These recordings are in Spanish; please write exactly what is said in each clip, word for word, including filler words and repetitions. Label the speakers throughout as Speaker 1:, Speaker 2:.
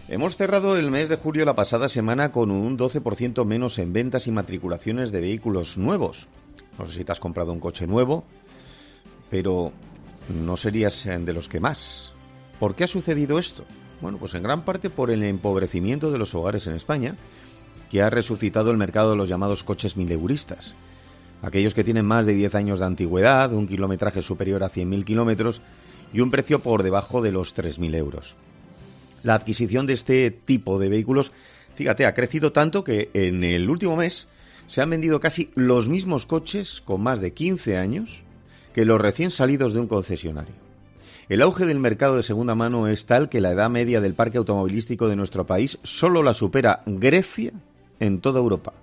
Speaker 1: Hemos cerrado el mes de julio la pasada semana con un doce por ciento menos en ventas y matriculaciones de vehículos nuevos. No sé si te has comprado un coche nuevo, pero no serías de los que más. ¿Por qué ha sucedido esto? Bueno, pues en gran parte por el empobrecimiento de los hogares en España, que ha resucitado el mercado de los llamados coches mileuristas. Aquellos que tienen más de diez años de antigüedad, un kilometraje superior a cien mil kilómetros y un precio por debajo de los tres mil euros. La adquisición de este tipo de vehículos, fíjate, ha crecido tanto que en el último mes se han vendido casi los mismos coches con más de quince años que los recién salidos de un concesionario. El auge del mercado de segunda mano es tal que la edad media del parque automovilístico de nuestro país solo la supera Grecia en toda Europa.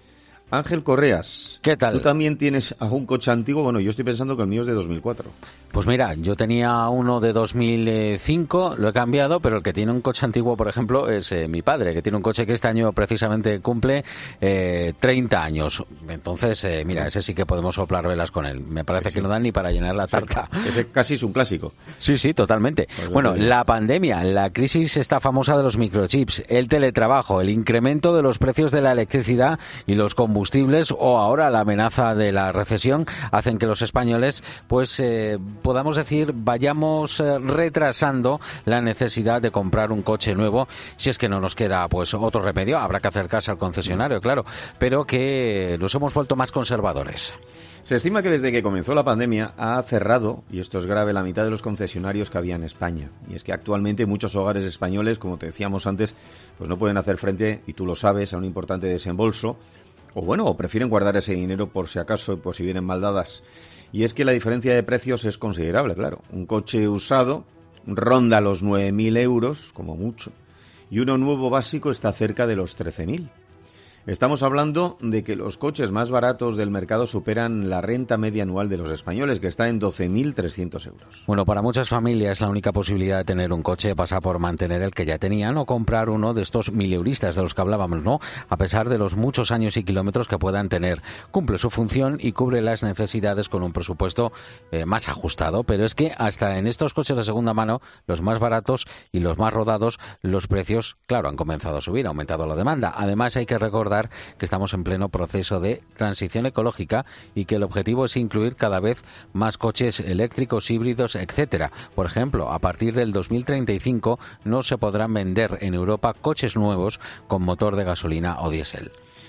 Speaker 1: Ángel Correas,
Speaker 2: ¿qué tal?
Speaker 1: ¿Tú también tienes un coche antiguo? Bueno, yo estoy pensando que el mío es de dos mil cuatro.
Speaker 2: Pues mira, yo tenía uno de dos mil cinco, lo he cambiado, pero el que tiene un coche antiguo, por ejemplo, es eh, mi padre, que tiene un coche que este año precisamente cumple eh, treinta años. Entonces, eh, mira, ese sí que podemos soplar velas con él. Me parece sí, que sí. no dan ni para llenar la tarta.
Speaker 1: Ese casi es un clásico.
Speaker 2: Sí, sí, totalmente. Pues bueno, la pandemia, la crisis esta famosa de los microchips, el teletrabajo, el incremento de los precios de la electricidad y los combustibles, o ahora la amenaza de la recesión, hacen que los españoles, pues... Eh, podamos decir, vayamos eh, retrasando la necesidad de comprar un coche nuevo, si es que no nos queda pues otro remedio, habrá que acercarse al concesionario, claro, pero que nos hemos vuelto más conservadores.
Speaker 1: Se estima que desde que comenzó la pandemia ha cerrado, y esto es grave, la mitad de los concesionarios que había en España. Y es que actualmente muchos hogares españoles, como te decíamos antes, pues no pueden hacer frente, y tú lo sabes, a un importante desembolso, o bueno, o prefieren guardar ese dinero por si acaso, por si vienen mal dadas. Y es que la diferencia de precios es considerable, claro. Un coche usado ronda los nueve mil euros, como mucho, y uno nuevo básico está cerca de los trece mil. Estamos hablando de que los coches más baratos del mercado superan la renta media anual de los españoles, que está en doce mil trescientos euros.
Speaker 2: Bueno, para muchas familias la única posibilidad de tener un coche pasa por mantener el que ya tenían o comprar uno de estos mileuristas de los que hablábamos, ¿no? A pesar de los muchos años y kilómetros que puedan tener. Cumple su función y cubre las necesidades con un presupuesto eh, más ajustado, pero es que hasta en estos coches de segunda mano, los más baratos y los más rodados, los precios, claro, han comenzado a subir, ha aumentado la demanda. Además, hay que recordar que estamos en pleno proceso de transición ecológica y que el objetivo es incluir cada vez más coches eléctricos, híbridos, etcétera. Por ejemplo, a partir del dos mil treinta y cinco no se podrán vender en Europa coches nuevos con motor de gasolina o diésel.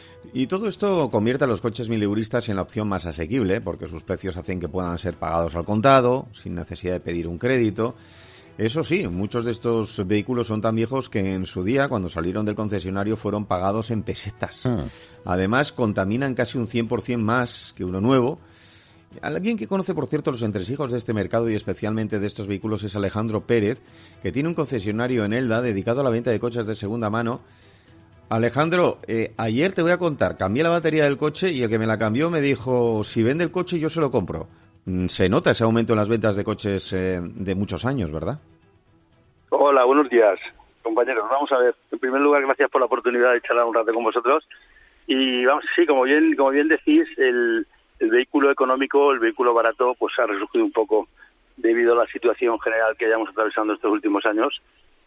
Speaker 1: Y todo esto convierte a los coches mileuristas en la opción más asequible, porque sus precios hacen que puedan ser pagados al contado, sin necesidad de pedir un crédito. Eso sí, muchos de estos vehículos son tan viejos que en su día, cuando salieron del concesionario, fueron pagados en pesetas. Hmm. Además, contaminan casi un cien por ciento más que uno nuevo. Alguien que conoce, por cierto, los entresijos de este mercado y especialmente de estos vehículos es Alejandro Pérez, que tiene un concesionario en Elda dedicado a la venta de coches de segunda mano. Alejandro, eh, ayer te voy a contar, cambié la batería del coche y el que me la cambió me dijo, si vende el coche yo se lo compro. Se nota ese aumento en las ventas de coches eh, de muchos años, ¿verdad?
Speaker 3: Hola, buenos días, compañeros. Vamos a ver. En primer lugar, gracias por la oportunidad de charlar un rato con vosotros. Y vamos, sí, como bien, como bien decís, el, el vehículo económico, el vehículo barato, pues ha resurgido un poco debido a la situación general que hayamos atravesando estos últimos años.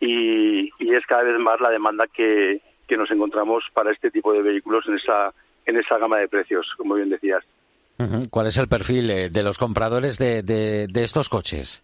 Speaker 3: Y, y es cada vez más la demanda que, que nos encontramos para este tipo de vehículos en esa, en esa gama de precios, como bien decías.
Speaker 2: ¿Cuál es el perfil de los compradores de, de, de estos coches?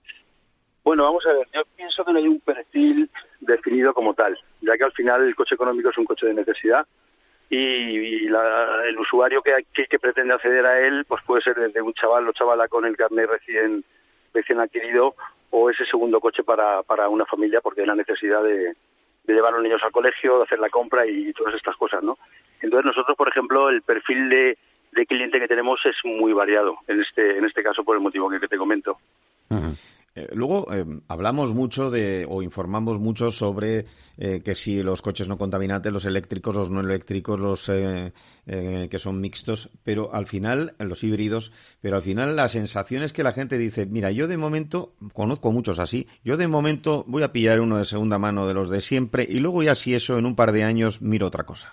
Speaker 3: Bueno, vamos a ver, yo pienso que no hay un perfil definido como tal, ya que al final el coche económico es un coche de necesidad y, y la, el usuario que, que, que pretende acceder a él pues puede ser desde un chaval o chavala con el carnet recién, recién adquirido o ese segundo coche para, para una familia porque hay la necesidad de, de llevar a los niños al colegio, de hacer la compra y todas estas cosas, ¿no? Entonces nosotros, por ejemplo, el perfil de de cliente que tenemos es muy variado, en este en este caso por el motivo que, que te comento.
Speaker 1: Uh-huh. Eh, luego eh, hablamos mucho de o informamos mucho sobre eh, que si los coches no contaminantes, los eléctricos, los no eléctricos, los eh, eh, que son mixtos, pero al final, los híbridos, pero al final la sensación es que la gente dice, mira, yo de momento, conozco muchos así, yo de momento voy a pillar uno de segunda mano de los de siempre y luego ya si eso en un par de años miro otra cosa.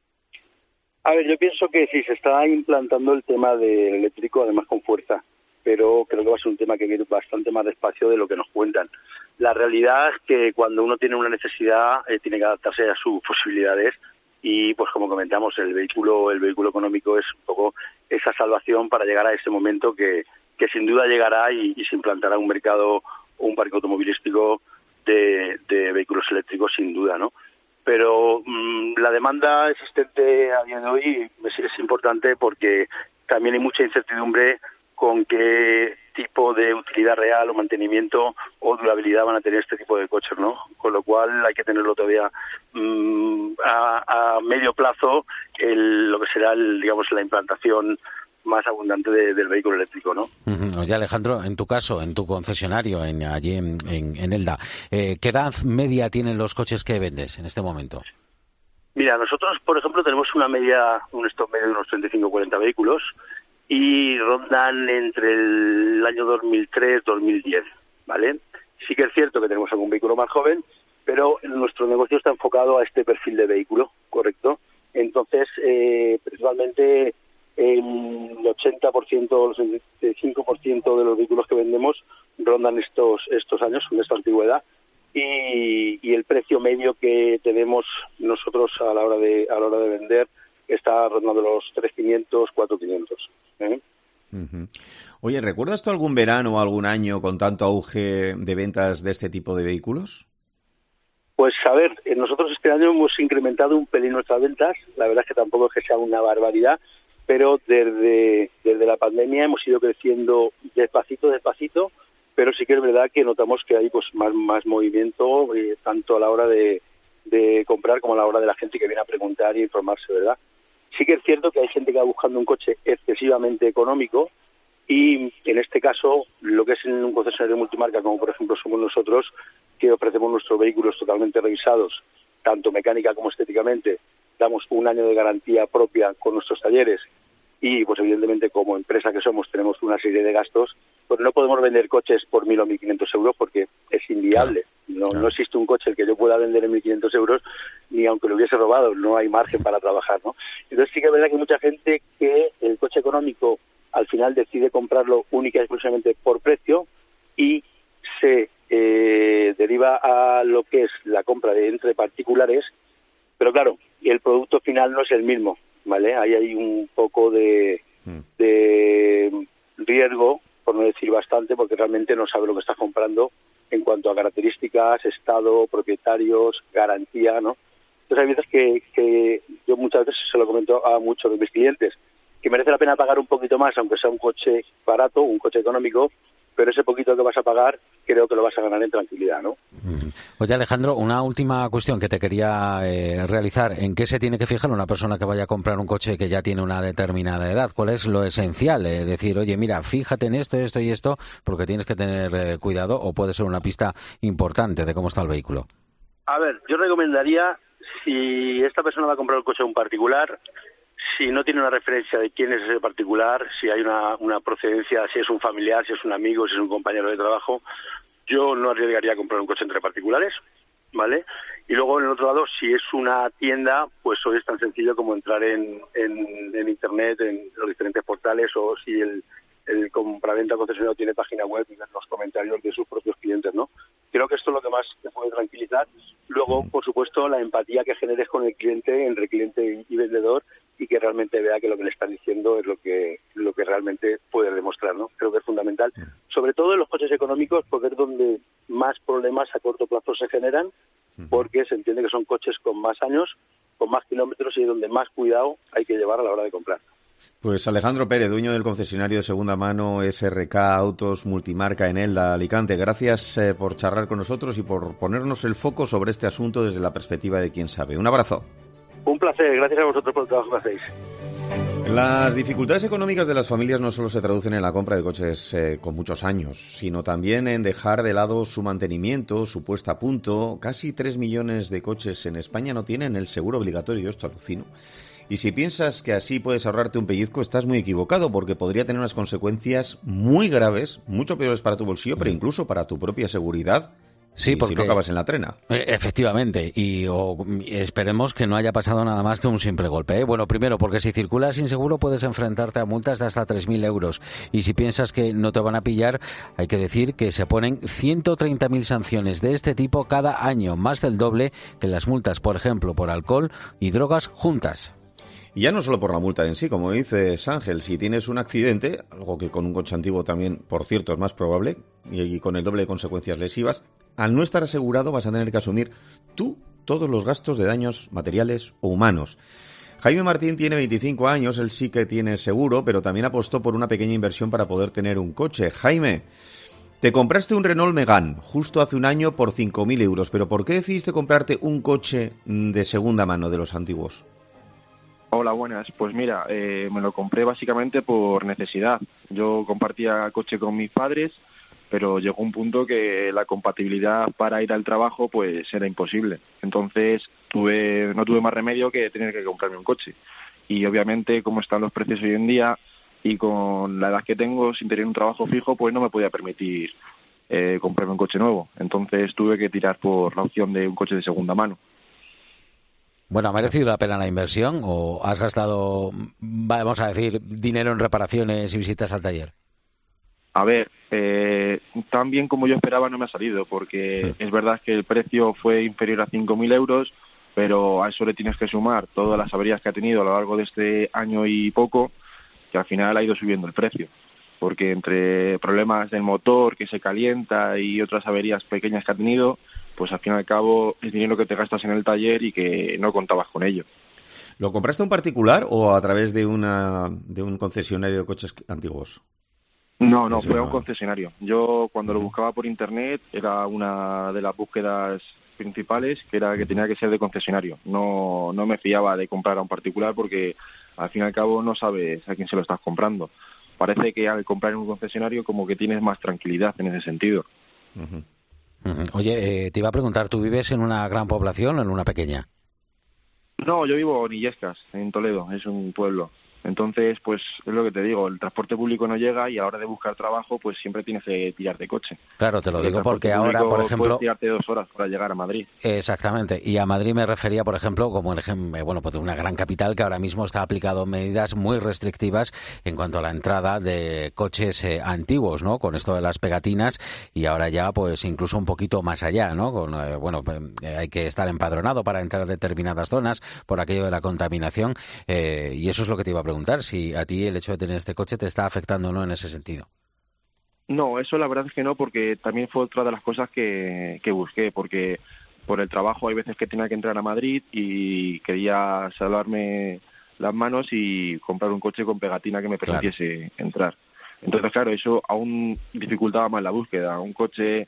Speaker 3: A ver, yo pienso que sí, se está implantando el tema del eléctrico, además con fuerza, pero creo que va a ser un tema que viene bastante más despacio de lo que nos cuentan. La realidad es que cuando uno tiene una necesidad eh, tiene que adaptarse a sus posibilidades y, pues como comentamos, el vehículo el vehículo económico es un poco esa salvación para llegar a ese momento que, que sin duda llegará y, y se implantará un mercado o un parque automovilístico de, de vehículos eléctricos sin duda, ¿no? Pero mmm, la demanda existente a día de hoy es, es importante porque también hay mucha incertidumbre con qué tipo de utilidad real o mantenimiento o durabilidad van a tener este tipo de coches, ¿no? Con lo cual hay que tenerlo todavía mmm, a, a medio plazo el, lo que será, el, digamos, la implantación más abundante de, del vehículo eléctrico, ¿no?
Speaker 2: Uh-huh. Oye, Alejandro, en tu caso, en tu concesionario, en, allí en, en, en Elda, eh, ¿qué edad media tienen los coches que vendes en este momento?
Speaker 3: Mira, nosotros, por ejemplo, tenemos una media, un stock medio de unos treinta y cinco a cuarenta vehículos y rondan entre el año dos mil tres dos mil diez, ¿vale? Sí que es cierto que tenemos algún vehículo más joven, pero nuestro negocio está enfocado a este perfil de vehículo, ¿correcto? Entonces, eh, principalmente el ochenta por ciento, el setenta y cinco por ciento de los vehículos que vendemos rondan estos estos años, de esta antigüedad, y, y el precio medio que tenemos nosotros a la hora de a la hora de vender está rondando los tres mil quinientos, cuatro mil quinientos. ¿eh?
Speaker 1: Uh-huh. Oye, ¿recuerdas tú algún verano o algún año con tanto auge de ventas de este tipo de vehículos?
Speaker 3: Pues a ver, nosotros este año hemos incrementado un pelín nuestras ventas, la verdad es que tampoco es que sea una barbaridad, pero desde, desde la pandemia hemos ido creciendo despacito, despacito, pero sí que es verdad que notamos que hay pues más, más movimiento, eh, tanto a la hora de, de comprar como a la hora de la gente que viene a preguntar e informarse, ¿verdad? Sí que es cierto que hay gente que va buscando un coche excesivamente económico y en este caso, lo que es en un concesionario multimarca, como por ejemplo somos nosotros, que ofrecemos nuestros vehículos totalmente revisados, tanto mecánica como estéticamente, damos un año de garantía propia con nuestros talleres y, pues evidentemente, como empresa que somos, tenemos una serie de gastos, pues no podemos vender coches por mil o mil quinientos euros porque es inviable. No, no existe un coche el que yo pueda vender en mil quinientos euros, ni aunque lo hubiese robado, no hay margen para trabajar, ¿no? Entonces sí que es verdad que hay mucha gente que el coche económico al final decide comprarlo única y exclusivamente por precio y se eh, deriva a lo que es la compra de entre particulares, pero claro, el producto final no es el mismo, ¿vale? Ahí hay un poco de, de riesgo, por no decir bastante, porque realmente no sabe lo que está comprando en cuanto a características, estado, propietarios, garantía, ¿no? Entonces hay veces que, que yo muchas veces se lo comento a muchos de mis clientes, que merece la pena pagar un poquito más, aunque sea un coche barato, un coche económico, pero ese poquito que vas a pagar creo que lo vas a ganar en tranquilidad, ¿no?
Speaker 2: Oye, Alejandro, una última cuestión que te quería eh, realizar. ¿En qué se tiene que fijar una persona que vaya a comprar un coche que ya tiene una determinada edad? ¿Cuál es lo esencial? Eh, decir, oye, mira, fíjate en esto, esto y esto, porque tienes que tener eh, cuidado o puede ser una pista importante de cómo está el vehículo.
Speaker 3: A ver, yo recomendaría, si esta persona va a comprar un coche a un particular, si no tiene una referencia de quién es ese particular, si hay una, una procedencia, si es un familiar, si es un amigo, si es un compañero de trabajo, yo no arriesgaría a comprar un coche entre particulares, ¿vale? Y luego, en el otro lado, si es una tienda, pues hoy es tan sencillo como entrar en, en, en Internet, en los diferentes portales, o si el, el compraventa concesionario tiene página web y ver los comentarios de sus propios clientes, ¿no? Creo que esto es lo que más te puede tranquilizar. Luego, por supuesto, la empatía que generes con el cliente, entre cliente y vendedor, y que realmente vea que lo que le están diciendo es lo que lo que realmente puede demostrar, ¿no? Creo que es fundamental. Sobre todo en los coches económicos, porque es donde más problemas a corto plazo se generan, porque se entiende que son coches con más años, con más kilómetros y donde más cuidado hay que llevar a la hora de comprar.
Speaker 1: Pues Alejandro Pérez, dueño del concesionario de segunda mano S R K Autos Multimarca en Elda, Alicante. Gracias eh, por charlar con nosotros y por ponernos el foco sobre este asunto desde la perspectiva de quien sabe. Un abrazo.
Speaker 3: Un placer, gracias a vosotros por el trabajo que hacéis.
Speaker 1: Las dificultades económicas de las familias no solo se traducen en la compra de coches eh, con muchos años, sino también en dejar de lado su mantenimiento, su puesta a punto. Casi tres millones de coches en España no tienen el seguro obligatorio, esto alucino. Y si piensas que así puedes ahorrarte un pellizco, estás muy equivocado, porque podría tener unas consecuencias muy graves, mucho peores para tu bolsillo, pero incluso para tu propia seguridad,
Speaker 2: Sí,
Speaker 1: y
Speaker 2: porque
Speaker 1: si no acabas en la trena.
Speaker 2: Efectivamente, y o, esperemos que no haya pasado nada más que un simple golpe, ¿eh? Bueno, primero, porque si circulas sin seguro puedes enfrentarte a multas de hasta tres mil euros. Y si piensas que no te van a pillar, hay que decir que se ponen ciento treinta mil sanciones de este tipo cada año, más del doble que las multas, por ejemplo, por alcohol y drogas juntas.
Speaker 1: Y ya no solo por la multa en sí, como dices Ángel, si tienes un accidente, algo que con un coche antiguo también, por cierto, es más probable, y con el doble de consecuencias lesivas, al no estar asegurado vas a tener que asumir tú todos los gastos de daños materiales o humanos. Jaime Martín tiene veinticinco años, él sí que tiene seguro, pero también apostó por una pequeña inversión para poder tener un coche. Jaime, te compraste un Renault Megane justo hace un año por cinco mil euros, pero ¿por qué decidiste comprarte un coche de segunda mano de los antiguos?
Speaker 4: Hola, buenas. Pues mira, eh, me lo compré básicamente por necesidad. Yo compartía coche con mis padres, pero llegó un punto que la compatibilidad para ir al trabajo pues era imposible. Entonces tuve no tuve más remedio que tener que comprarme un coche. Y obviamente, como están los precios hoy en día y con la edad que tengo, sin tener un trabajo fijo, pues no me podía permitir eh, comprarme un coche nuevo. Entonces tuve que tirar por la opción de un coche de segunda mano.
Speaker 2: Bueno, ¿ha merecido la pena la inversión o has gastado, vamos a decir, dinero en reparaciones y visitas al taller?
Speaker 4: A ver, eh, tan bien como yo esperaba no me ha salido, porque es verdad que el precio fue inferior a cinco mil euros, pero a eso le tienes que sumar todas las averías que ha tenido a lo largo de este año y poco, que al final ha ido subiendo el precio. Porque entre problemas del motor que se calienta y otras averías pequeñas que ha tenido, pues al fin y al cabo es dinero que te gastas en el taller y que no contabas con ello.
Speaker 1: ¿Lo compraste a un particular o a través de una de un concesionario de coches antiguos?
Speaker 4: No, no, fue a un concesionario. Yo cuando lo buscaba por internet era una de las búsquedas principales, que era que tenía que ser de concesionario. No, no me fiaba de comprar a un particular porque al fin y al cabo no sabes a quién se lo estás comprando. Parece que al comprar en un concesionario como que tienes más tranquilidad en ese sentido.
Speaker 2: Uh-huh. Uh-huh. Oye, eh, te iba a preguntar, ¿tú vives en una gran población o en una pequeña?
Speaker 4: No, yo vivo en Illescas, en Toledo, es un pueblo. Entonces, pues es lo que te digo, el transporte público no llega y a la hora de buscar trabajo, pues siempre tienes que tirar de coche.
Speaker 2: Claro, te lo
Speaker 4: el
Speaker 2: digo porque ahora, por ejemplo...
Speaker 4: Puedes tirarte dos horas para llegar a Madrid.
Speaker 2: Exactamente, y a Madrid me refería, por ejemplo, como el ejemplo, bueno, pues de una gran capital que ahora mismo está aplicando medidas muy restrictivas en cuanto a la entrada de coches eh, antiguos, ¿no? Con esto de las pegatinas y ahora ya, pues incluso un poquito más allá, ¿no? Con, eh, bueno, eh, hay que estar empadronado para entrar a determinadas zonas por aquello de la contaminación eh, y eso es lo que te iba a preguntar, si a ti el hecho de tener este coche te está afectando o no en ese sentido.
Speaker 4: No, eso la verdad es que no, porque también fue otra de las cosas que, que busqué, porque por el trabajo hay veces que tenía que entrar a Madrid y quería salvarme las manos y comprar un coche con pegatina que me permitiese claro. entrar. Entonces, claro, eso aún dificultaba más la búsqueda. Un coche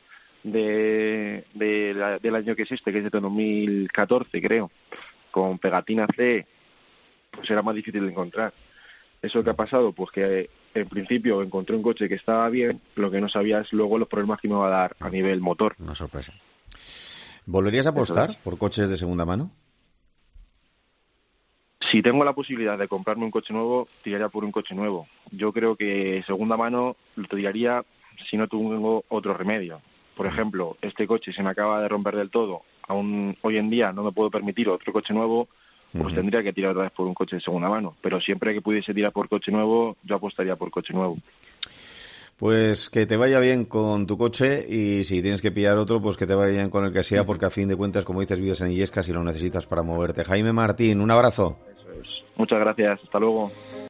Speaker 4: de, de la, del año que es este, que es de dos mil catorce, creo, con pegatina C, pues era más difícil de encontrar. ¿Eso qué ha pasado? Pues que en principio encontré un coche que estaba bien, lo que no sabía es luego los problemas que me va a dar a nivel motor.
Speaker 2: Una sorpresa.
Speaker 1: ¿Volverías a apostar por coches de segunda mano?
Speaker 4: Si tengo la posibilidad de comprarme un coche nuevo, tiraría por un coche nuevo. Yo creo que segunda mano lo tiraría si no tengo otro remedio. Por ejemplo, este coche se me acaba de romper del todo, aún hoy en día no me puedo permitir otro coche nuevo, pues uh-huh. tendría que tirar otra vez por un coche de segunda mano. Pero siempre que pudiese tirar por coche nuevo, yo apostaría por coche nuevo.
Speaker 1: Pues que te vaya bien con tu coche y si tienes que pillar otro, pues que te vaya bien con el que sea, porque a fin de cuentas, como dices, vives en Illescas y lo necesitas para moverte. Jaime Martín, un abrazo.
Speaker 4: Eso es. Muchas gracias. Hasta luego.